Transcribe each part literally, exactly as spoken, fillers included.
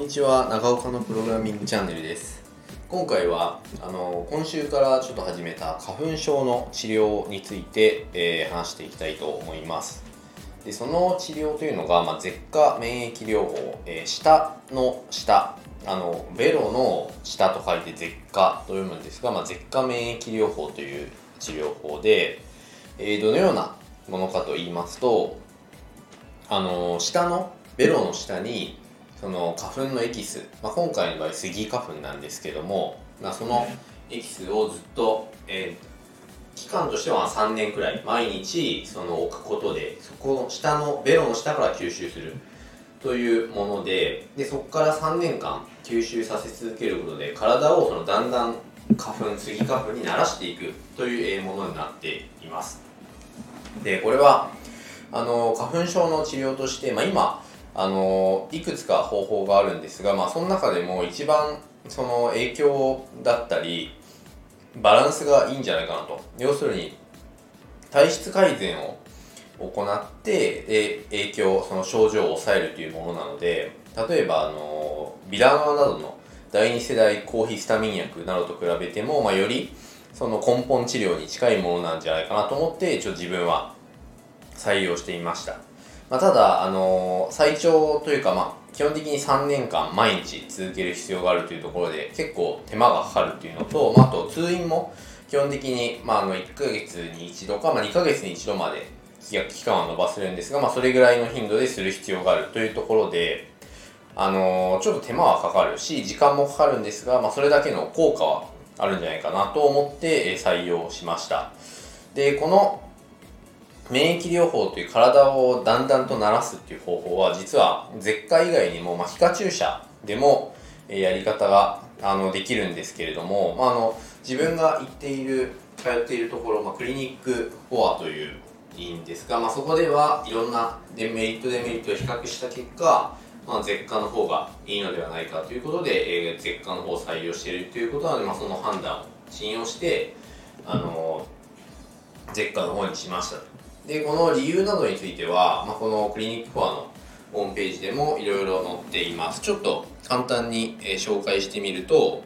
にちは、長岡のプログラミングチャンネルです。今回はあの今週からちょっと始めた花粉症の治療について、えー、話していきたいと思います。でその治療というのが、まあ、舌下免疫療法、えー、舌の下あのベロの下と書いて舌下と読むんですが、まあ、舌下免疫療法という治療法で、えー、どのようなものかと言いますと、あの下のベロの下にその花粉のエキス、まあ、今回の場合スギ花粉なんですけども、まあ、そのエキスをずっと、えー、期間としてはさんねんくらい毎日その置くことで、そこの下のベロの下から吸収するというもので、でそこからさんねんかん吸収させ続けることで体をそのだんだん花粉スギ花粉に慣らしていくというものになっています。でこれはあの花粉症の治療として、まあ、今あのいくつか方法があるんですが、まあ、その中でも一番その影響だったりバランスがいいんじゃないかなと。要するに体質改善を行ってで影響その症状を抑えるというものなので、例えばあのビラーナなどのだいに世代抗ヒスタミン薬などと比べても、まあ、よりその根本治療に近いものなんじゃないかなと思ってちょっと自分は採用していました。まあ、ただ、あのー、最長というか、まあ、基本的にさんねんかん毎日続ける必要があるというところで結構手間がかかるというのと、まあ、あと通院も基本的に、まあ、あのいっかげつに一度か、まあ、にかげつに一度まで期間は延ばせるんですが、まあ、それぐらいの頻度でする必要があるというところで、あのー、ちょっと手間はかかるし時間もかかるんですが、まあ、それだけの効果はあるんじゃないかなと思って採用しました。でこの免疫療法という体をだんだんと慣らすっていう方法は実は舌下以外にも、まあ、皮下注射でもやり方があのできるんですけれども、まあ、あの自分が行っている通っているところ、まあ、クリニックフォアといういいんですが、まあ、そこではいろんなデメリットデメリットを比較した結果、まあ、舌下の方がいいのではないかということで、えー、舌下の方を採用しているということなので、まあ、その判断を信用してあの舌下の方にしました。でこの理由などについては、まあ、このクリニックフォアのホームページでもいろいろ載っています。ちょっと簡単に、えー、紹介してみると、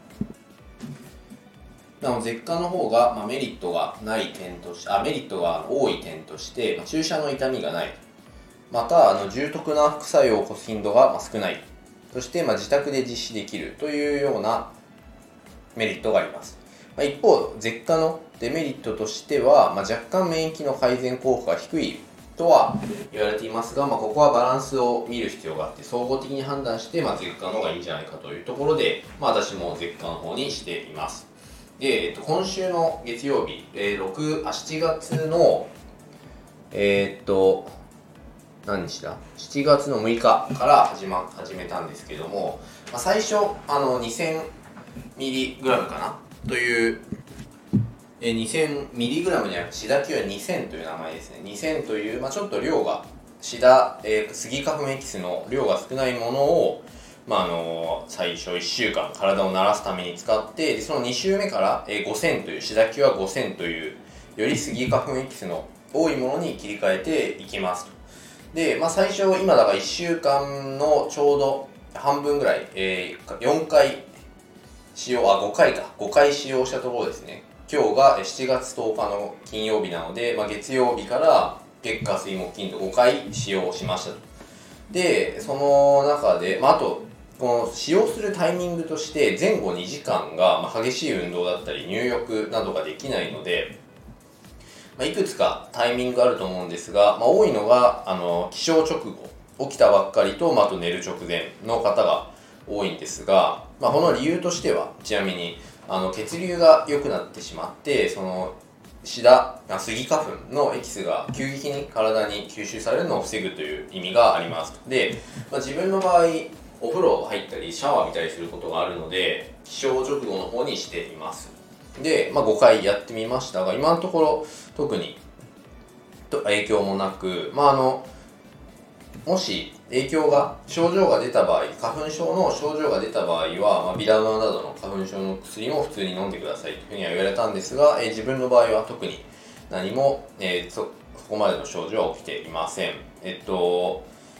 舌下の方が、まあ、メリットがない点としあメリットが多い点として、まあ、注射の痛みがない、またあの重篤な副作用を起こす頻度が、まあ、少ない、そして、まあ、自宅で実施できるというようなメリットがあります。まあ、一方舌下のデメリットとしては、まあ、若干免疫の改善効果が低いとは言われていますが、まあ、ここはバランスを見る必要があって総合的に判断して、まあ、舌下の方がいいんじゃないかというところで、まあ、私も舌下の方にしています。で、えっと、今週の月曜日、えー、ろくあしちがつのえー、っと何日だしちがつのむいかから始,、ま、始めたんですけども、まあ、最初あの にせんミリグラム かなというえにせんミリグラムじゃなくてシダ級はにせんという名前ですね。にせんという、まあ、ちょっと量がシダ、えー、スギ花粉エキスの量が少ないものを、まあ、あの最初いっしゅうかん体を慣らすために使って、そのに週目から、えー、ごせんというシダ級はごせんというよりスギ花粉エキスの多いものに切り替えていきますと。で、まあ、最初今だからいっしゅうかんのちょうど半分ぐらい、えー、よんかい使用あごかいかごかい使用したところですね。今日がしちがつとおかの金曜日なので、まあ、月曜日から月火水木金とごかい使用しましたと。でその中で、まあ、あとこの使用するタイミングとして前後にじかんが、まあ、激しい運動だったり入浴などができないので、まあ、いくつかタイミングあると思うんですが、まあ、多いのがあの起床直後起きたばっかりと、まあ、あと寝る直前の方が多いんですが、まあ、この理由としてはちなみにあの血流が良くなってしまって、そのシダスギ花粉のエキスが急激に体に吸収されるのを防ぐという意味があります。で、まあ、自分の場合お風呂入ったりシャワー浴びたりすることがあるので起床直後の方にしています。で、まあ、ごかいやってみましたが今のところ特に影響もなく、まあ、あのもし影響が症状が出た場合花粉症の症状が出た場合は、まあ、ビダウナなどの花粉症の薬も普通に飲んでくださいというふうには言われたんですが、えー、自分の場合は特に何も、えー、そ, そこまでの症状は起きていません。えっと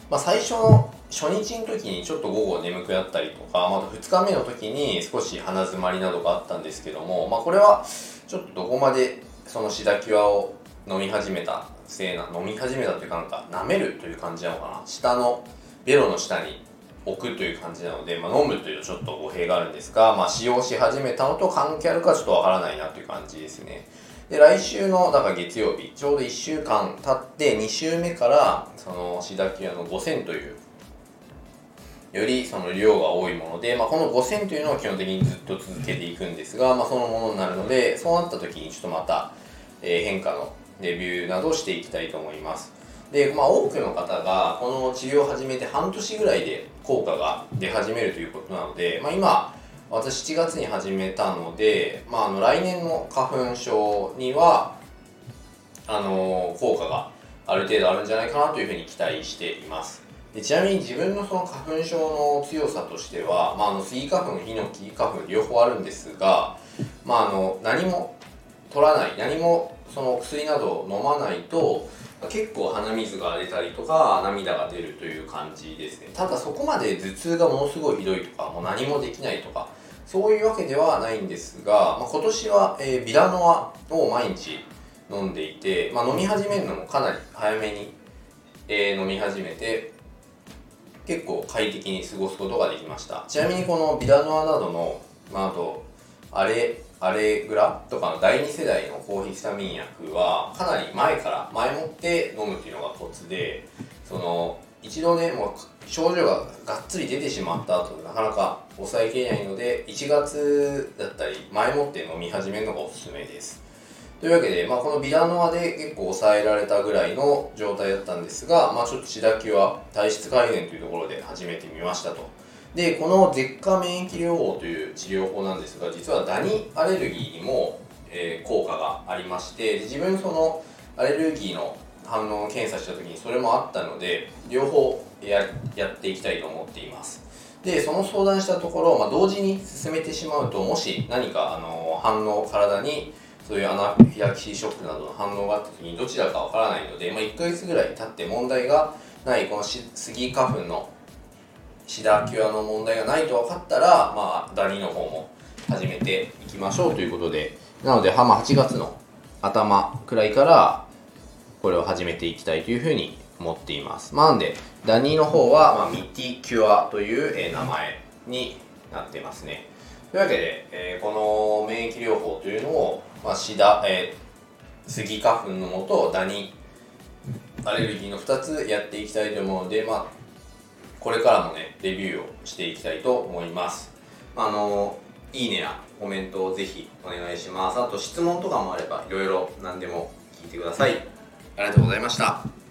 まあ、最初の初日の時にちょっと午後眠くなったりとか、またふつかめの時に少し鼻づまりなどがあったんですけども、まあ、これはちょっとどこまでそのシダキュアを飲み始めたせいな、飲み始めたというかなんか舐めるという感じなのかな、下のベロの下に置くという感じなので、まあ、飲むというとちょっと語弊があるんですが、まあ、使用し始めたのと関係あるかちょっとわからないなという感じですね。で、来週のだから月曜日、ちょうどいっしゅうかん経ってに週目からそのシダキュアのごせんというよりその量が多いもので、まあ、このごせんというのを基本的にずっと続けていくんですが、まあ、そのものになるので、そうなった時にちょっとまた、えー、変化のレビューなどをしていきたいと思います。で、まあ、多くの方がこの治療を始めて半年ぐらいで効果が出始めるということなので、まあ、今私しちがつに始めたので、まあ、あの来年の花粉症にはあの効果がある程度あるんじゃないかなというふうに期待しています。で、ちなみに自分のその花粉症の強さとしては、まあ、あのスギ花粉、ヒノキ花粉両方あるんですが、まあ、あの何も取らない、何もその薬などを飲まないと結構鼻水が出たりとか涙が出るという感じですね。ただそこまで頭痛がものすごいひどいとか、もう何もできないとかそういうわけではないんですが、まあ、今年は、えー、ビラノアを毎日飲んでいて、まあ、飲み始めるのもかなり早めに、えー、飲み始めて結構快適に過ごすことができました。ちなみにこのビラノアなどの、まあ、あとアレアレグラとかのだいに世代の抗ヒスタミン薬はかなり前から前もって飲むっていうのがコツで、その一度ねもう症状ががっつり出てしまった後なかなか抑えきれないので、いちがつだったり前もって飲み始めるのがおすすめです。というわけで、まあ、このビラノアで結構抑えられたぐらいの状態だったんですが、まあ、ちょっとシダキュア体質改善というところで始めてみましたと。で、この舌下免疫療法という治療法なんですが、実はダニアレルギーにも、えー、効果がありまして、で自分そのアレルギーの反応を検査した時にそれもあったので、両方 や, やっていきたいと思っています。で、その相談したところ、まあ、同時に進めてしまうと、もし何かあの反応、体にそういうアナフィラキシーショックなどの反応があった時にどちらかわからないので、まあ、いっかげつぐらい経って問題がないこのスギ花粉のシダキュアの問題がないと分かったら、まあ、ダニの方も始めていきましょうということで、なので、まあ、はちがつの頭くらいからこれを始めていきたいというふうに思っています。まあ、なんでダニの方は、まあ、ミティキュアという、えー、名前になってますね。というわけで、えー、この免疫療法というのを、まあ、シダ、えー、スギ花粉のもとダニアレルギーのふたつやっていきたいと思うので、まあ、これからもねレビューをしていきたいと思います。あのいいねやコメントをぜひお願いします。あと質問とかもあればいろいろ何でも聞いてください。ありがとうございました。